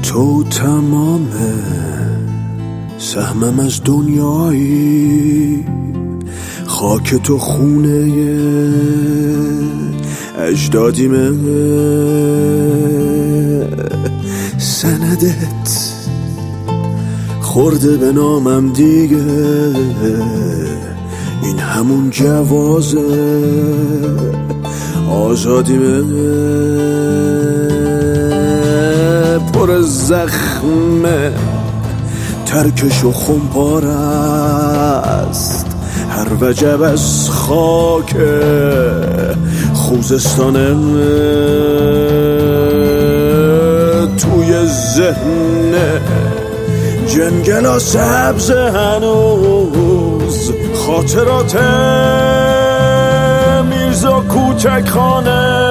تو تمام سهمم از دنیایی، خاک تو خونه اجدادیمه، سندت خورده به نامم دیگه، این همون جوازه آزادیمه، پر زخمه ترکش و خمپار است، هر وجب از خاک خوزستانه، توی ذهن جنگلا سبز هنوز خاطرات میرزا کوچک خانه.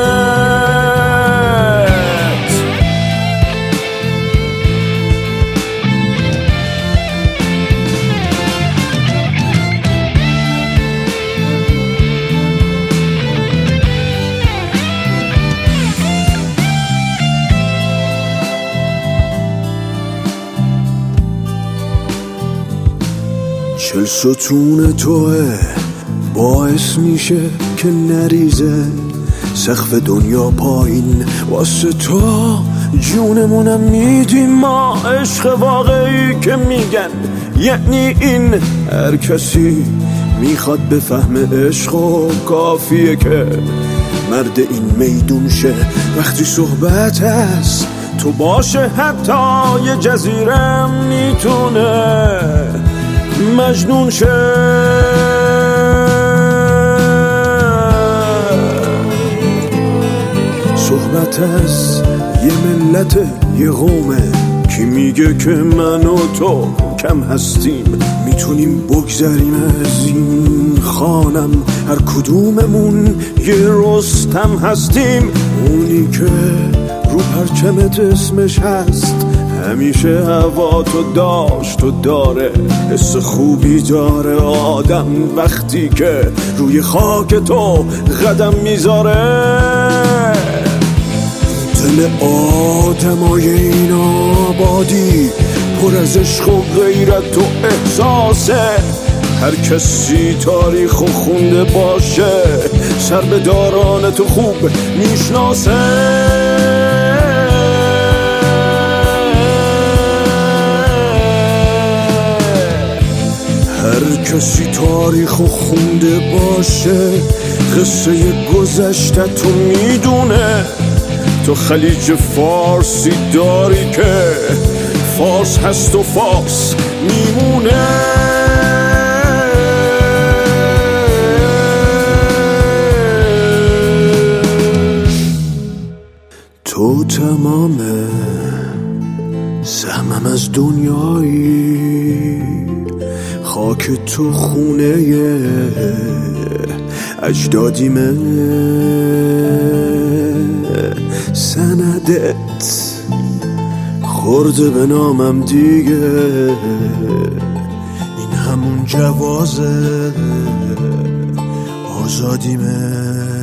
چل ستون توه باعث میشه که نریزه سقف دنیا پایین، واسه تو جونمونم میدیم ما، عشق واقعی که میگن یعنی این. هر کسی میخواد بفهم عشق و کافیه که مرد این میدون شه، وقتی صحبت هست تو باشه حتی یه جزیره میتونه مجنون شه. صحبت از یه ملت یه قومه، کی میگه که من و تو کم هستیم، میتونیم بگذریم از این خانم، هر کدوممون یه رستم هستیم، اونی که رو پرچمت اسمش هست، همیشه هوا تو داشت و داره، حس خوبی داره آدم وقتی که روی خاک تو قدم میذاره. دل آدمای این آبادی پر از عشق و غیرت و احساسه، هر کسی تاریخ و خونده باشه سر به داران تو خوب میشناسه. هر کسی تاریخ و خونده باشه قصه گذشته تو میدونه، تو خلیج فارسی داری که فارس هست و فارس میمونه. تو تمام سهمم از دنیایی، خاک تو خونه اجدادیمه، سندت خورده به نامم دیگه، این همون جوازه آزادیمه.